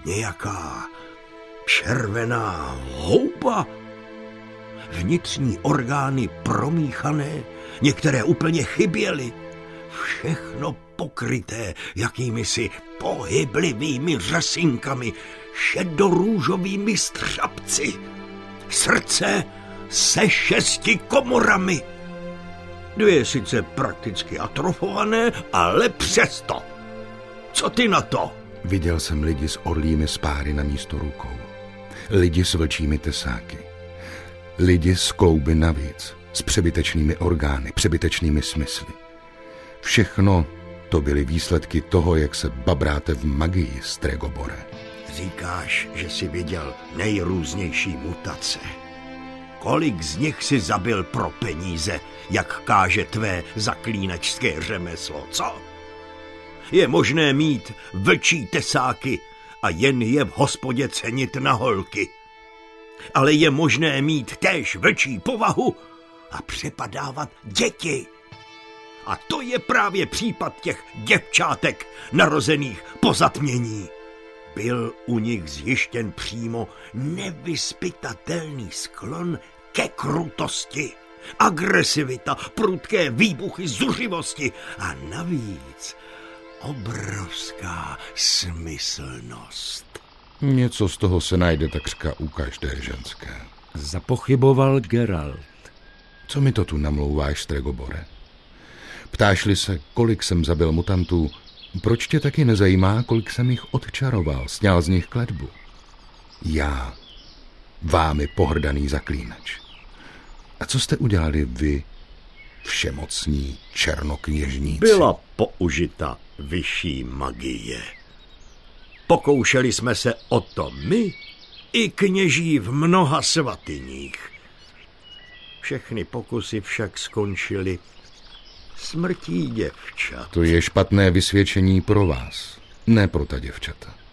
nějaká červená houba. Vnitřní orgány promíchané, některé úplně chyběly. Všechno pokryté jakýmisi pohyblivými řasinkami, šedorůžovými střapci. Srdce se 6 komorami. 2 sice prakticky atrofované, ale přesto. Co ty na to? Viděl jsem lidi s orlími spáry na místo rukou. Lidi s vlčími tesáky. Lidi s klouby navíc, s přebytečnými orgány, přebytečnými smysly. Všechno to byly výsledky toho, jak se babráte v magii, Stregobore. Říkáš, že jsi viděl nejrůznější mutace. Kolik z nich si zabil pro peníze, jak káže tvé zaklínačské řemeslo, co? Je možné mít vlčí tesáky a jen je v hospodě cenit na holky. Ale je možné mít též vlčí povahu a přepadávat děti. A to je právě případ těch děvčátek narozených po zatmění. Byl u nich zjištěn přímo nevyzpytatelný sklon ke krutosti, agresivita, prudké výbuchy zuřivosti a navíc obrovská smyslnost. Něco z toho se najde takřka u každé ženské. Zapochyboval Geralt. Co mi to tu namlouváš, Stregobore? Ptáš-li se, kolik jsem zabil mutantů, proč tě taky nezajímá, kolik jsem jich odčaroval, sňal z nich kletbu? Já, vámi pohrdaný zaklínač. A co jste udělali vy, všemocní černokněžníci? Byla použita vyšší magie. Pokoušeli jsme se o to my i kněží v mnoha svatyních. Všechny pokusy však skončily smrtí děvčat. To je špatné vysvědčení pro vás, ne pro ta děvčata.